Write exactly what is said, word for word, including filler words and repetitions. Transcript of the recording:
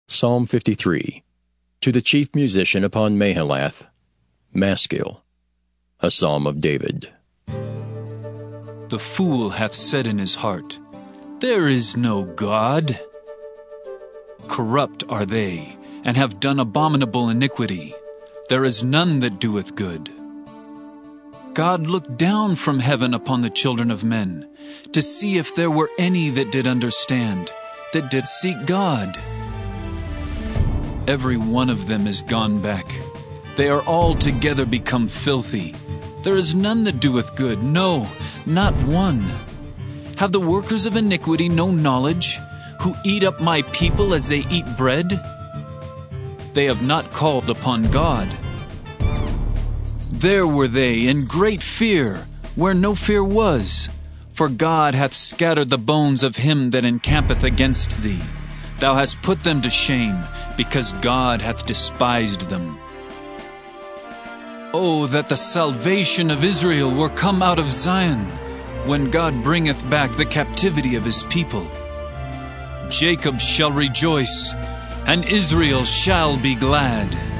Psalm fifty-three. To the chief musician upon Mahalath, Maskil, a psalm of David. The fool hath said in his heart, There is no God. Corrupt are they, and have done abominable iniquity. There is none that doeth good. God looked down from heaven upon the children of men, to see if there were any that did understand, that did seek God. Every one of them is gone back. They are altogether become filthy. There is none that doeth good, no, not one. Have the workers of iniquity no knowledge, who eat up my people as they eat bread? They have not called upon God. There were they in great fear, where no fear was. For God hath scattered the bones of him that encampeth against thee. Thou hast put them to shame, because God hath despised them. Oh, that the salvation of Israel were come out of Zion, when God bringeth back the captivity of his people. Jacob shall rejoice, and Israel shall be glad.